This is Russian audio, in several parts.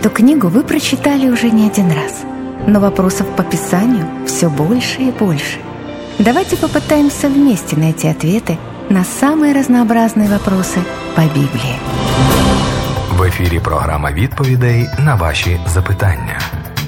Эту книгу вы прочитали уже не один раз, но вопросов по Писанию все больше и больше. Давайте попытаемся вместе найти ответы на самые разнообразные вопросы по Библии. В ефірі програма відповідей на ваші запитання.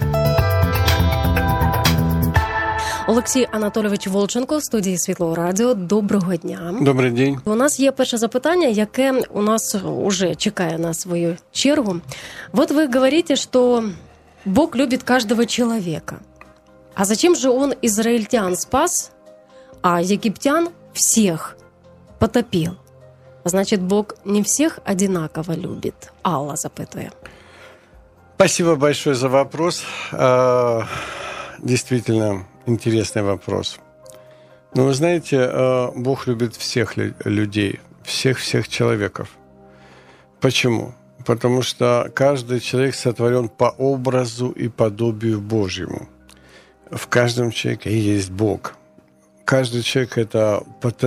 Олексій Анатолійович Волченко в студії Світлого Радіо. Доброго дня. Добрий день. У нас є перше запитання, яке у нас уже чекає на свою чергу. Вот вы говорите, что Бог любит каждого человека. А зачем же Он израильтян спас, а египтян всех потопил? Значит, Бог не всех одинаково любит. Алла запытывает. Спасибо большое за вопрос. Действительно интересный вопрос. Но вы знаете, Бог любит всех людей, всех человеков. Почему? Потому что каждый человек сотворен по образу и подобию Божьему. В каждом человеке есть Бог. Каждый человек – это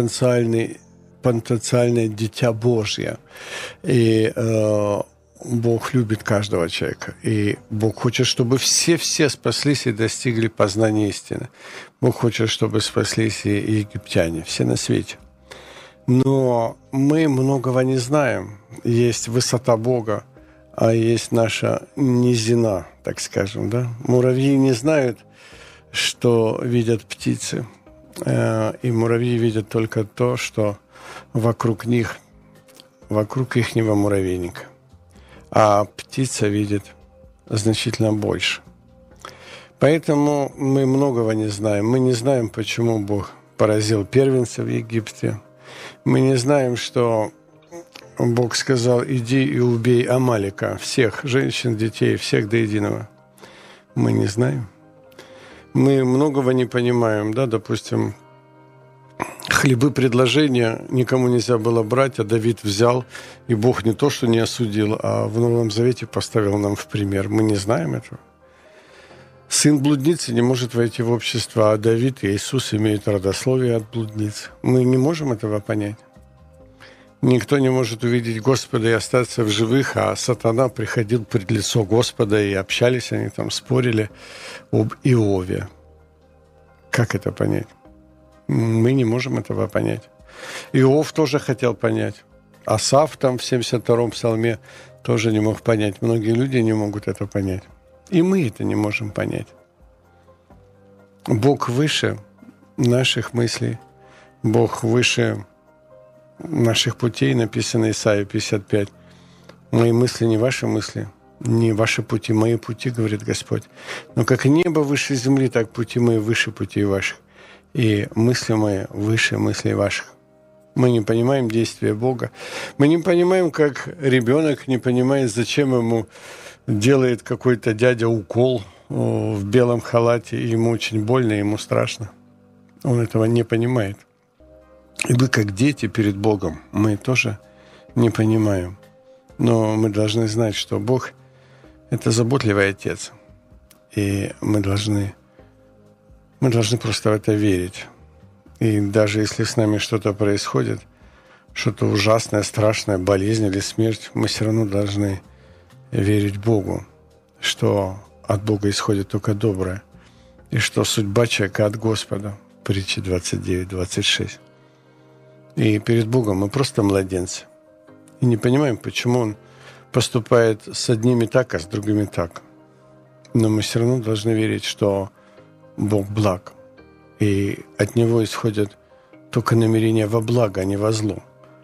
потенциальное дитя Божье. И Бог любит каждого человека. И Бог хочет, чтобы все спаслись и достигли познания истины. Бог хочет, чтобы спаслись и египтяне, все на свете. Но мы многого не знаем. Есть высота Бога, а есть наша низина, так скажем. Да? Муравьи не знают, что видят птицы. И муравьи видят только то, что вокруг них, вокруг ихнего муравейника. А птица видит значительно больше. Поэтому мы многого не знаем. Мы не знаем, почему Бог поразил первенца в Египте. Мы не знаем, что Бог сказал: иди и убей Амалика, всех женщин, детей, всех до единого. Мы не знаем. Мы многого не понимаем, да, допустим, хлебы предложения никому нельзя было брать, а Давид взял, и Бог не то что не осудил, а в Новом Завете поставил нам в пример. Мы не знаем этого. Сын блудницы не может войти в общество, а Давид и Иисус имеют родословие от блудниц. Мы не можем этого понять. Никто не может увидеть Господа и остаться в живых, а сатана приходил пред лицо Господа, и общались они там, спорили об Иове. Как это понять? Мы не можем этого понять. Иов тоже хотел понять. Асаф там в 72-м псалме тоже не мог понять. Многие люди не могут это понять. И мы это не можем понять. Бог выше наших мыслей. Бог выше наших путей, написано Исайя 55. Мои мысли не ваши мысли, не ваши пути, мои пути, говорит Господь. Но как небо выше земли, так пути мои выше путей ваших. И мысли мои выше мыслей ваших. Мы не понимаем действия Бога. Мы не понимаем, как ребенок не понимает, зачем ему делает какой-то дядя укол в белом халате, и ему очень больно, ему страшно. Он этого не понимает. И мы, как дети перед Богом, мы тоже не понимаем. Но мы должны знать, что Бог – это заботливый Отец. И мы должны просто в это верить. И даже если с нами что-то происходит, что-то ужасное, страшное, болезнь или смерть, мы все равно должны верить Богу, что от Бога исходит только доброе, и что судьба человека от Господа. Притча 29-26. И перед Богом мы просто младенцы. И не понимаем, почему Он поступает с одними так, а с другими так. Но мы все равно должны верить, что Бог благ. И от Него исходят только намерения во благо, а не во зло.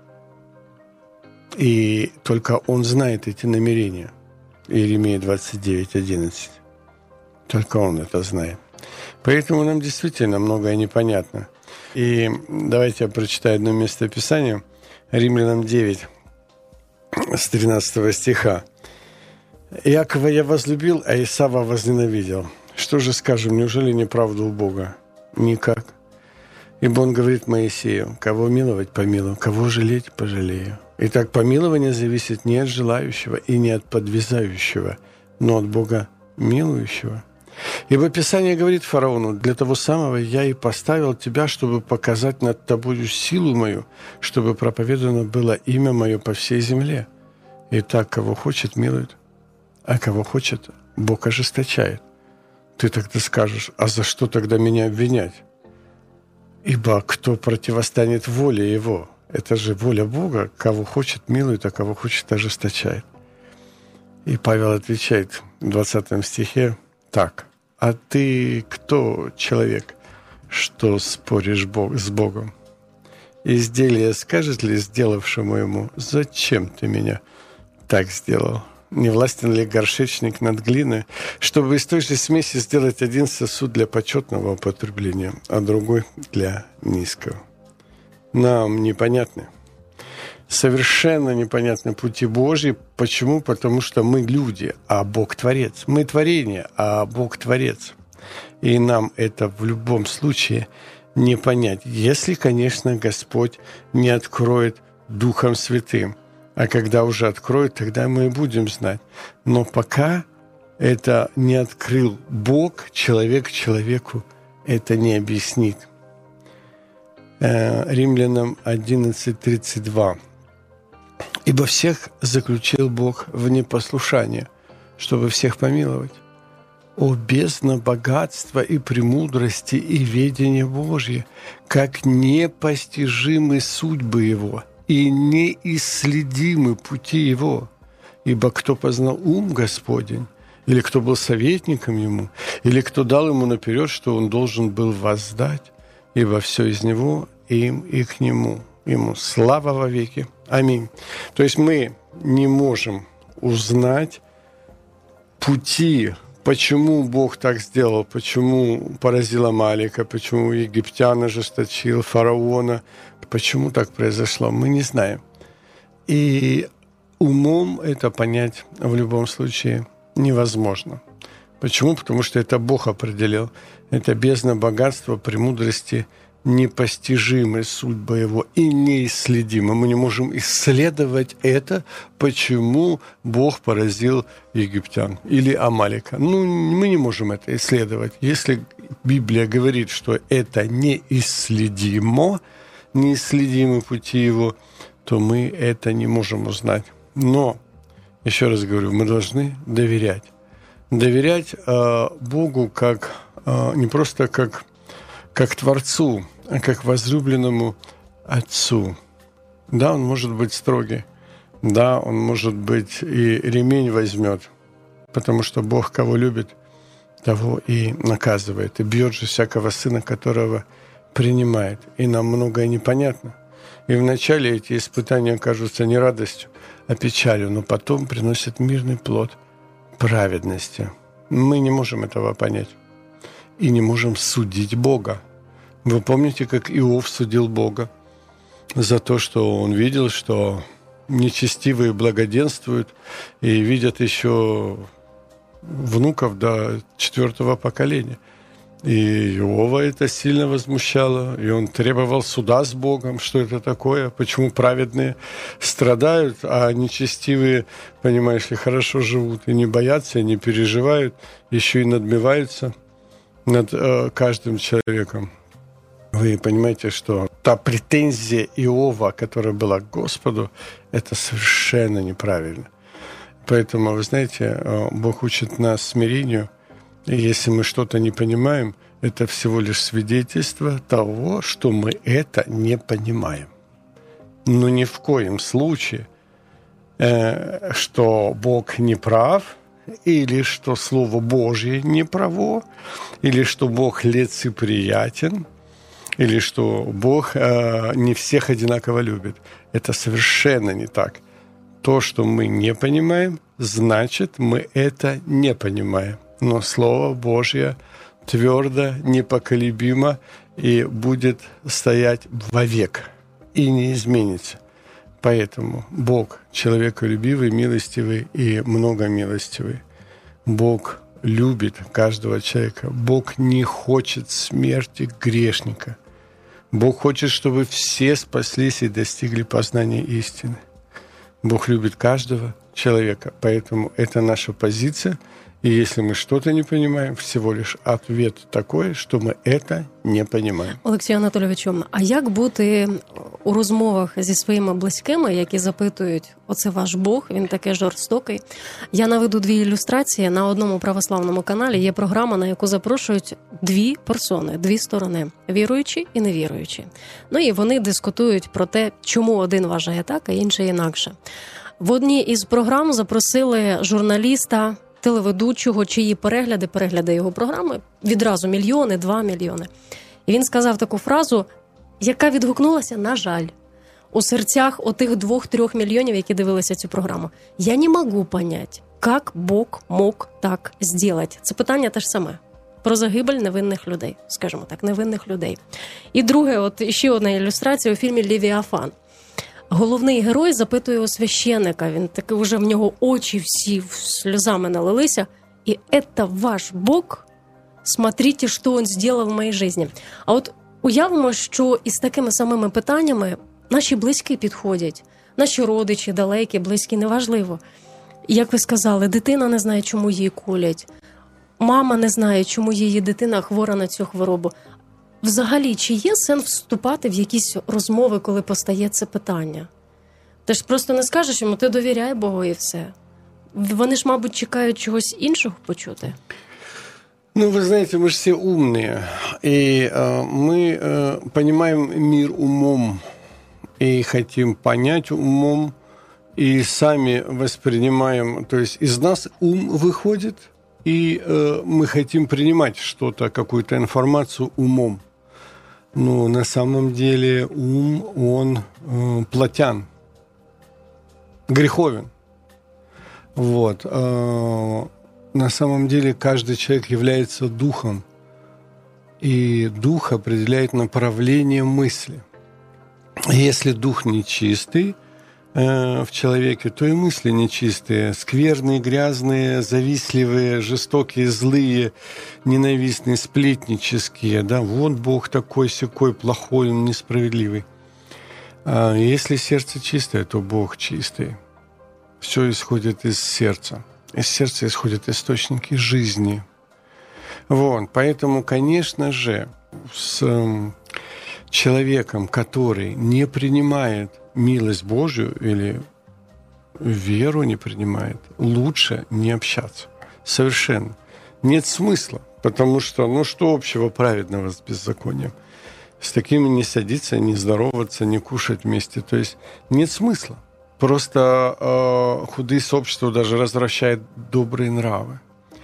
И только Он знает эти намерения. Иеремия 29:11. Только Он это знает. Поэтому нам действительно многое непонятно. И давайте я прочитаю одно местописание. Римлянам 9, с 13 стиха. «Иакова я возлюбил, а Исава возненавидел. Что же скажем, неужели неправда у Бога? Никак. Ибо Он говорит Моисею: кого миловать, помилую, кого жалеть, пожалею. Итак, помилование зависит не от желающего и не от подвязающего, но от Бога милующего. Ибо Писание говорит фараону: для того самого я и поставил тебя, чтобы показать над тобою силу мою, чтобы проповедано было имя мое по всей земле. Итак, кого хочет, милует, а кого хочет, Бог ожесточает. Ты тогда скажешь: а за что тогда меня обвинять? Ибо кто противостанет воле Его? Это же воля Бога. Кого хочет, милует, а кого хочет, ожесточает. И Павел отвечает в 20 стихе так: «А ты кто, человек, что споришь с Богом? Изделие скажет ли сделавшему ему: зачем ты меня так сделал? Не властен ли горшечник над глиной, чтобы из той же смеси сделать один сосуд для почетного употребления, а другой для низкого?» Нам непонятны, совершенно непонятны пути Божьи. Почему? Потому что мы люди, а Бог Творец. Мы творение, а Бог Творец. И нам это в любом случае не понять, если, конечно, Господь не откроет Духом Святым. А когда уже откроет, тогда мы и будем знать. Но пока это не открыл Бог, человек человеку это не объяснит. Римлянам 11:32. «Ибо всех заключил Бог в непослушание, чтобы всех помиловать. О, бездна богатства и премудрости и ведения Божье, как непостижимы судьбы Его и неисследимы пути Его! Ибо кто познал ум Господень, или кто был советником Ему, или кто дал Ему наперед, что Он должен был воздать? Ибо все из Него, им и к Нему. Ему слава во веки. Аминь». То есть мы не можем узнать пути, почему Бог так сделал, почему поразил Амалика, почему египтян ожесточил, фараона, почему так произошло, мы не знаем. И умом это понять в любом случае невозможно. Почему? Потому что это Бог определил. Это бездна богатства, премудрости, непостижимая судьба Его и неисследима. Мы не можем исследовать это, почему Бог поразил египтян или Амалика. Мы не можем это исследовать. Если Библия говорит, что это неисследимо, неисследимы пути Его, то мы это не можем узнать. Но, еще раз говорю, мы должны доверять. Доверять Богу как не просто как Творцу, а как возлюбленному Отцу. Да, Он может быть строгий. Да, Он, может быть, и ремень возьмет, потому что Бог, кого любит, того и наказывает. И бьет же всякого сына, которого принимает. И нам многое непонятно. И вначале эти испытания кажутся не радостью, а печалью, но потом приносят мирный плод праведности. Мы не можем этого понять. И не можем судить Бога. Вы помните, как Иов судил Бога за то, что он видел, что нечестивые благоденствуют и видят еще внуков до 4 поколения. И Иова это сильно возмущало, и он требовал суда с Богом. Что это такое? Почему праведные страдают, а нечестивые, понимаешь ли, хорошо живут и не боятся, и не переживают, еще и надмеваются над каждым человеком? Вы понимаете, что та претензия Иова, которая была к Господу, это совершенно неправильно. Поэтому, вы знаете, Бог учит нас смирению. И если мы что-то не понимаем, это всего лишь свидетельство того, что мы это не понимаем. Но ни в коем случае, что Бог не прав, или что Слово Божье не право, или что Бог лицеприятен, или что Бог не всех одинаково любит. Это совершенно не так. То, что мы не понимаем, значит, мы это не понимаем. Но Слово Божье твердо, непоколебимо и будет стоять вовек и не изменится. Поэтому Бог человеколюбивый, милостивый и многомилостивый. Бог любит каждого человека. Бог не хочет смерти грешника. Бог хочет, чтобы все спаслись и достигли познания истины. Бог любит каждого человека, поэтому это наша позиция, И если мы что-то не понимаем, всего лишь ответ такой, что мы это не понимаем. Олексію Анатолійовичу, а як бути у розмовах зі своїми близькими, які запитують, оце ваш Бог, він такий жорстокий? Я наведу 2 ілюстрації. На одному православному каналі є програма, на яку запрошують 2 персони, 2 сторони – віруючі і невіруючі. Ну і вони дискутують про те, чому один вважає так, а інший інакше. В одній із програм запросили журналіста, телеведучого, чиї перегляди його програми, відразу 1 мільйон, 2 мільйони. І він сказав таку фразу, яка відгукнулася, на жаль, у серцях отих 2-3 мільйонів, які дивилися цю програму. «Я не можу понять, як Бог мог так зробити». Це питання те ж саме. Про загибель невинних людей, скажімо так, невинних людей. І друге, от ще одна ілюстрація у фільмі «Левіафан». Головний герой запитує у священника, він таки вже в нього очі всі сльозами налилися. І «Это ваш Бог? Смотрите, що він зробив в моїй житті». А от уявимо, що із такими самими питаннями наші близькі підходять, наші родичі, далекі, близькі, неважливо. Як ви сказали, дитина не знає, чому її колять, мама не знає, чому її дитина хвора на цю хворобу. Взагалі, чи є сенс вступати в якісь розмови, коли постає це питання? Ти ж просто не скажеш йому, ти довіряй Богу і все. Вони ж, мабуть, чекають чогось іншого почути. Ну, вы знаете, мы же все умные, и мы понимаем мир умом, и хотим понять умом, и сами воспринимаем, то есть из нас ум выходит, и мы хотим принимать что-то, какую-то информацию умом. Но на самом деле ум, он плотян, греховен. Вот. На самом деле каждый человек является духом, и дух определяет направление мысли. Если дух нечистый в человеке, то и мысли нечистые, скверные, грязные, завистливые, жестокие, злые, ненавистные, сплетнические. Да? Вот Бог такой-сякой, плохой, он несправедливый. А если сердце чистое, то Бог чистый. Все исходит из сердца. Из сердца исходят источники жизни. Вот. Поэтому, конечно же, с человеком, который не принимает милость Божию или веру не принимает, лучше не общаться. Совершенно. Нет смысла. Потому что, что общего праведного с беззаконием? С такими не садиться, не здороваться, не кушать вместе. То есть нет смысла. Просто худые сообщества даже развращают добрые нравы.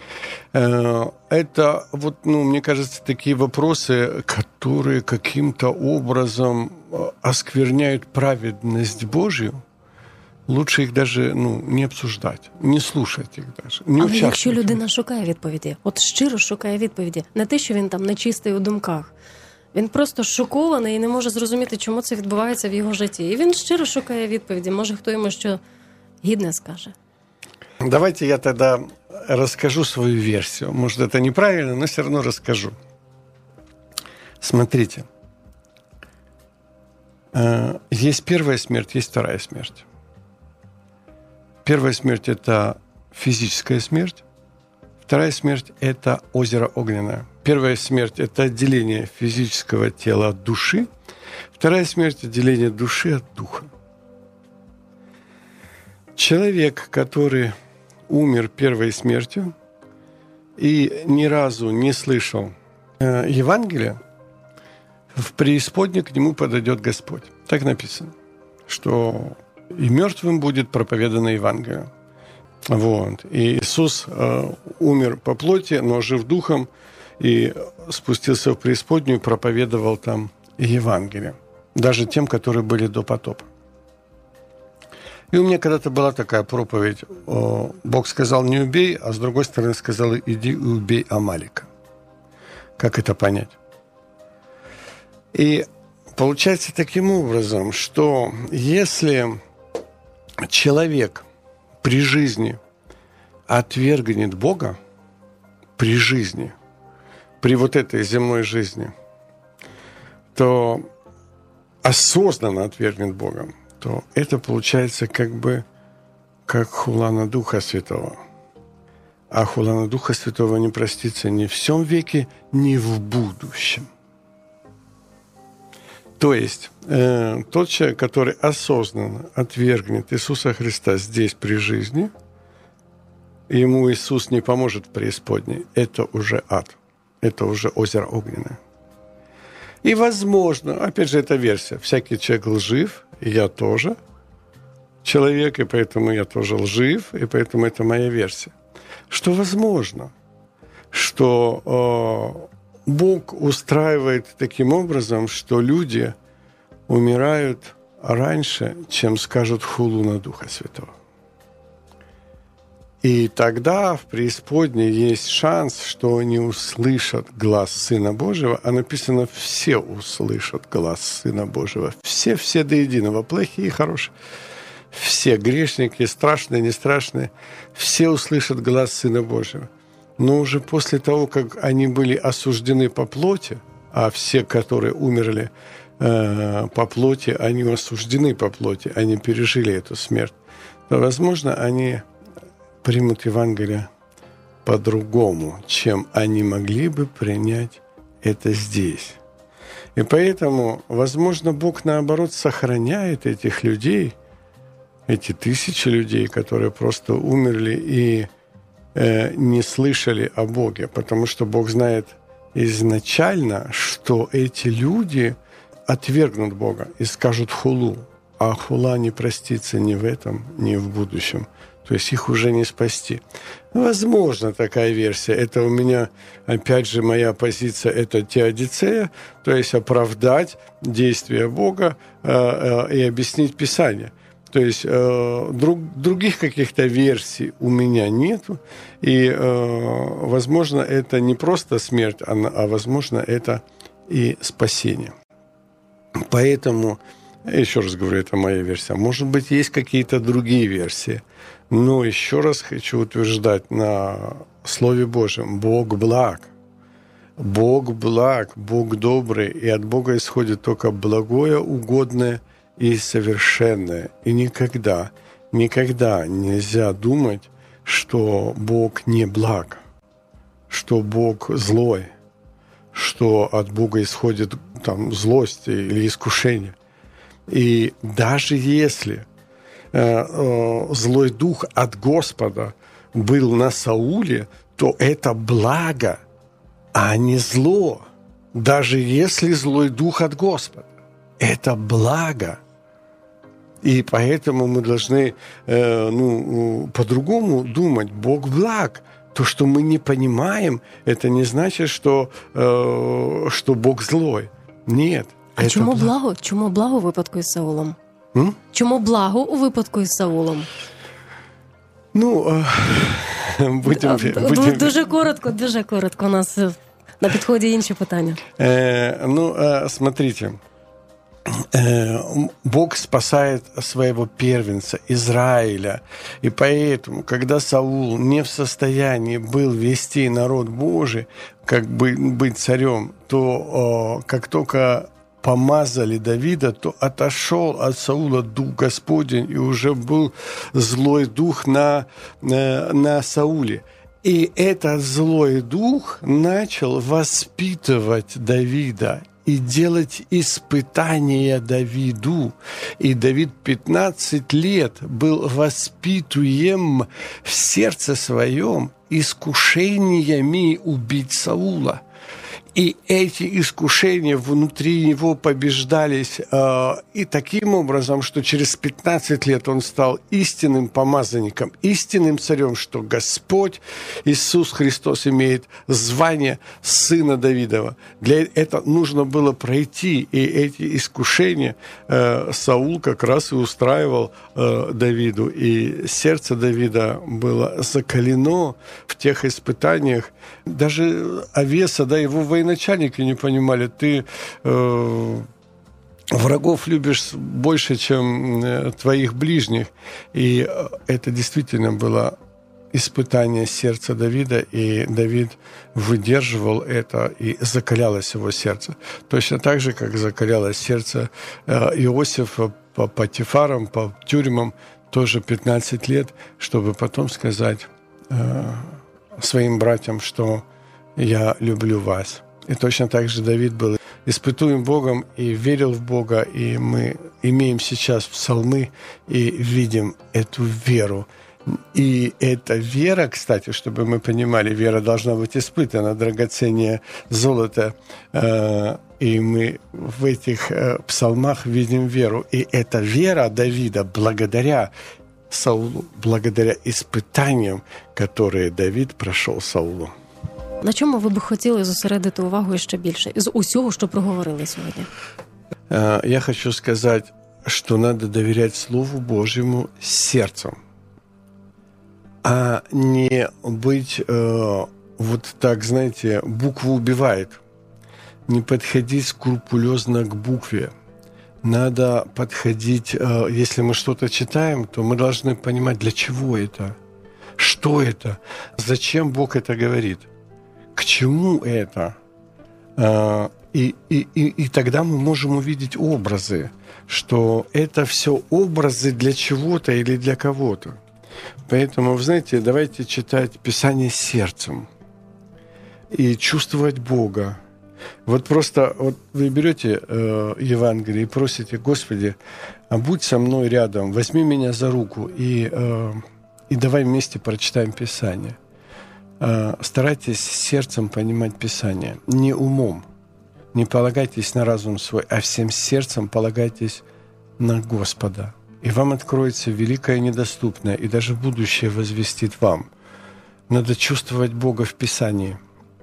Это, мне кажется, такие вопросы, которые каким-то образом оскверняют праведность Божью. Лучше їх даже не обсуждати, не слухати їх даже, не участвувати. Але якщо людина шукає відповіді, от щиро шукає відповіді, не те, що він там нечистий у думках, він просто шокований і не може зрозуміти, чому це відбувається в його житті. І він щиро шукає відповіді, може хто йому що гідне скаже. Давайте я тогда расскажу свою версию. Может, это неправильно, но все равно расскажу. Смотрите. Есть первая смерть, есть вторая смерть. Первая смерть – это физическая смерть. Вторая смерть – это озеро огненное. Первая смерть – это отделение физического тела от души. Вторая смерть – отделение души от духа. Человек, который умер первой смертью и ни разу не слышал Евангелия, в преисподней к нему подойдет Господь. Так написано, что и мертвым будет проповедано Евангелие. Вот. И Иисус умер по плоти, но жив духом, и спустился в преисподнюю, проповедовал там Евангелие. Даже тем, которые были до потопа. И у меня когда-то была такая проповедь. Бог сказал, не убей, а с другой стороны сказал, иди и убей Амалика. Как это понять? И получается таким образом, что если человек при жизни отвергнет Бога, при жизни, при вот этой земной жизни, то осознанно отвергнет Бога, то это получается как хула на Духа Святого. а хула на Духа Святого не простится ни в всем веке, ни в будущем. То есть тот человек, который осознанно отвергнет Иисуса Христа здесь при жизни, ему Иисус не поможет в преисподней. Это уже ад. Это уже озеро огненное. И возможно, опять же, это версия. Всякий человек лжив, и я тоже человек, и поэтому я тоже лжив, и поэтому это моя версия. Что возможно, что Бог устраивает таким образом, что люди умирают раньше, чем скажут хулу на Духа Святого. И тогда в преисподней есть шанс, что они услышат глас Сына Божьего, а написано «все услышат глас Сына Божьего». Все до единого, плохие и хорошие. Все грешники, страшные, не страшные, все услышат глас Сына Божьего. Но уже после того, как они были осуждены по плоти, а все, которые умерли по плоти, они осуждены по плоти, они пережили эту смерть, то, возможно, они примут Евангелие по-другому, чем они могли бы принять это здесь. И поэтому, возможно, Бог, наоборот, сохраняет этих людей, эти тысячи людей, которые просто умерли и не слышали о Боге, потому что Бог знает изначально, что эти люди отвергнут Бога и скажут хулу, а хула не простится ни в этом, ни в будущем. То есть их уже не спасти. Возможно, такая версия. Это у меня, опять же, моя позиция – это теодицея, то есть оправдать действия Бога и объяснить Писание. То есть других каких-то версий у меня нету. И, возможно, это не просто смерть, а возможно, это и спасение. Поэтому, еще раз говорю, это моя версия. Может быть, есть какие-то другие версии. Но еще раз хочу утверждать на Слове Божьем. Бог благ. Бог благ, Бог добрый. И от Бога исходит только благое, угодное и совершенное. И никогда нельзя думать, что Бог не благ, что Бог злой, что от Бога исходит там злость или искушение. И даже если злой дух от Господа был на Сауле, то это благо, а не зло. Даже если злой дух от Господа. Это благо. И поэтому мы должны по-другому думать. Бог благ. То, что мы не понимаем, это не значит, что Бог злой. Нет. А чому благо? Чому благо у випадку із Саулом? Чому благо у випадку із Саулом? Будемо... Дуже коротко. У нас на підході інші питання. Смотрите. Бог спасает своего первенца, Израиля. И поэтому, когда Саул не в состоянии был вести народ Божий, как бы быть царем, то как только помазали Давида, то отошел от Саула дух Господень, и уже был злой дух на Сауле. И этот злой дух начал воспитывать Давида и делать испытания Давиду. И Давид 15 лет был воспитуем в сердце своем искушениями убить Саула. И эти искушения внутри него побеждались и таким образом, что через 15 лет он стал истинным помазанником, истинным царем, что Господь Иисус Христос имеет звание Сына Давидова. Для этого нужно было пройти, и эти искушения Саул как раз и устраивал Давиду. И сердце Давида было закалено в тех испытаниях. Даже Авеса, его военачальники не понимали, ты врагов любишь больше, чем твоих ближних. И это действительно было испытание сердца Давида, и Давид выдерживал это, и закалялось его сердце. Точно так же, как закалялось сердце Иосифа по Потифарам, по тюрьмам, тоже 15 лет, чтобы потом сказать: своим братьям, что я люблю вас. И точно так же Давид был испытуем Богом и верил в Бога, и мы имеем сейчас псалмы и видим эту веру. И эта вера, кстати, чтобы мы понимали, вера должна быть испытана, драгоценнее золота. И мы в этих псалмах видим веру. И эта вера Давида благодаря Саулу, благодаря испытаниям, которые Давид пройшов Саулу. На чому ви б хотіли зосередити увагу ще більше із усього, що проговорили сьогодні? Я хочу сказать, что надо доверять Слову Божьему сердцем, а не быть вот так, знаете, букву убивает. Не подходить скрупулезно к букве. Надо подходить, если мы что-то читаем, то мы должны понимать, для чего это, что это, зачем Бог это говорит, к чему это. И тогда мы можем увидеть образы, что это все образы для чего-то или для кого-то. Поэтому, вы знаете, давайте читать Писание сердцем и чувствовать Бога. Вот просто вот вы берете Евангелие и просите: Господи, будь со мной рядом, возьми меня за руку и давай вместе прочитаем Писание. Старайтесь сердцем понимать Писание, не умом. Не полагайтесь на разум свой, а всем сердцем полагайтесь на Господа. И вам откроется великое и недоступное, и даже будущее возвестит вам. Надо чувствовать Бога в Писании.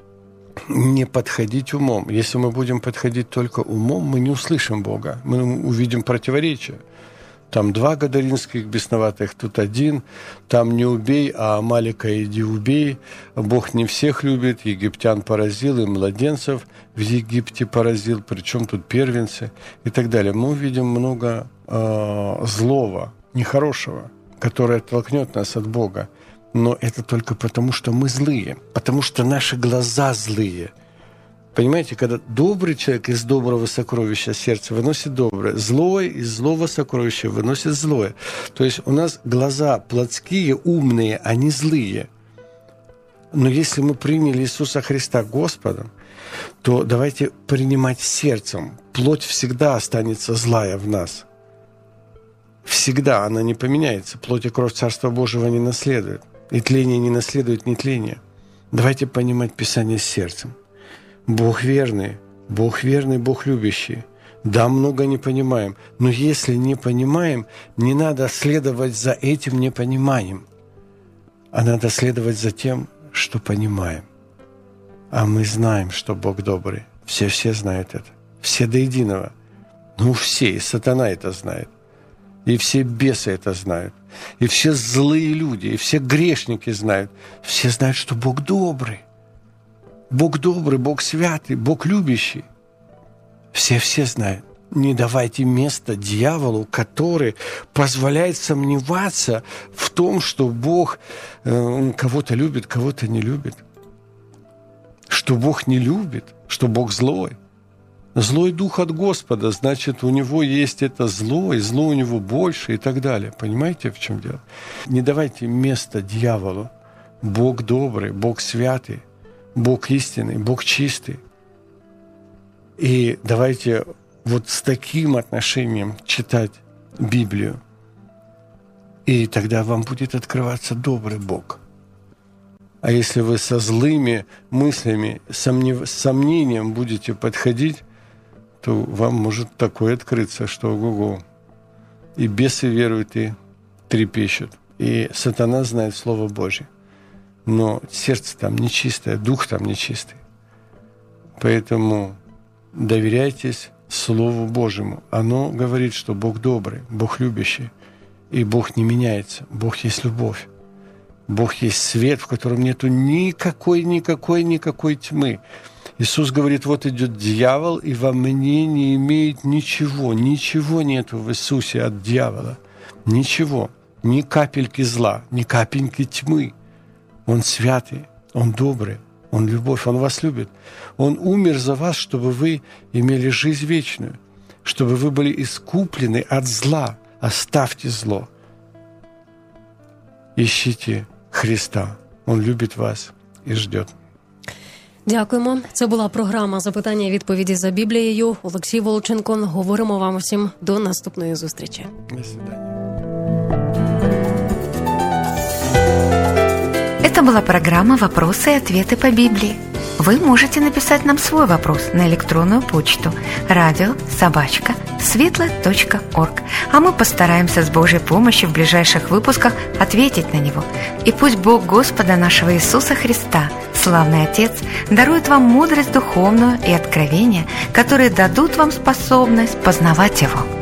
Не подходить умом. Если мы будем подходить только умом, мы не услышим Бога. Мы увидим противоречия. Там 2 гадаринских бесноватых, тут 1. Там не убей, а Амалика иди убей. Бог не всех любит. Египтян поразил, и младенцев в Египте поразил. Причем тут первенцы и так далее. Мы увидим много злого, нехорошего, которое оттолкнет нас от Бога. Но это только потому, что мы злые. Потому что наши глаза злые. Понимаете, когда добрый человек из доброго сокровища сердца выносит доброе, злой из злого сокровища выносит злое. То есть у нас глаза плотские, умные, они злые. Но если мы приняли Иисуса Христа Господом, то давайте принимать сердцем. Плоть всегда останется злая в нас. Всегда она не поменяется. Плоть и кровь Царства Божьего не наследует. И тление не наследует нетление. Давайте понимать Писание сердцем. Бог верный, Бог любящий. Да, много не понимаем. Но если не понимаем, не надо следовать за этим непониманием, а надо следовать за тем, что понимаем. А мы знаем, что Бог добрый. Все знают это. Все до единого. Ну, все. И сатана это знает. И все бесы это знают. И все злые люди, и все грешники знают. Все знают, что Бог добрый. Бог добрый, Бог святый, Бог любящий. Все знают. Не давайте места дьяволу, который позволяет сомневаться в том, что Бог кого-то любит, кого-то не любит. Что Бог не любит, что Бог злой. Злой дух от Господа, значит, у него есть это зло, и зло у него больше и так далее. Понимаете, в чем дело? Не давайте места дьяволу. Бог добрый, Бог святый, Бог истинный, Бог чистый. И давайте вот с таким отношением читать Библию. И тогда вам будет открываться добрый Бог. А если вы со злыми мыслями, с сомнением будете подходить, то вам может такое открыться, что ого-го. И бесы веруют, и трепещут. И сатана знает Слово Божье. Но сердце там нечистое, дух там нечистый. Поэтому доверяйтесь Слову Божьему. Оно говорит, что Бог добрый, Бог любящий. И Бог не меняется. Бог есть любовь. Бог есть свет, в котором нету никакой тьмы. Иисус говорит: вот идет дьявол, и во мне не имеет ничего. Ничего нету в Иисусе от дьявола. Ничего. Ни капельки зла, ни капельки тьмы. Он святый, Он добрый, Он любовь, Он вас любит. Он умер за вас, чтобы вы имели жизнь вечную, чтобы вы были искуплены от зла. Оставьте зло. Ищите Христа. Он любит вас. и ждет. Дякуємо. Це була програма «Запитання і відповіді за Біблією». Олексій Волченко. Говоримо вам всім до наступної зустрічі. До свидания. Это была программа «Вопросы и ответы по Библии». Вы можете написать нам свой вопрос на электронную почту radio@svetla.org, а мы постараемся с Божьей помощью в ближайших выпусках ответить на него. И пусть Бог Господа нашего Иисуса Христа, славный Отец, дарует вам мудрость духовную и откровения, которые дадут вам способность познавать Его.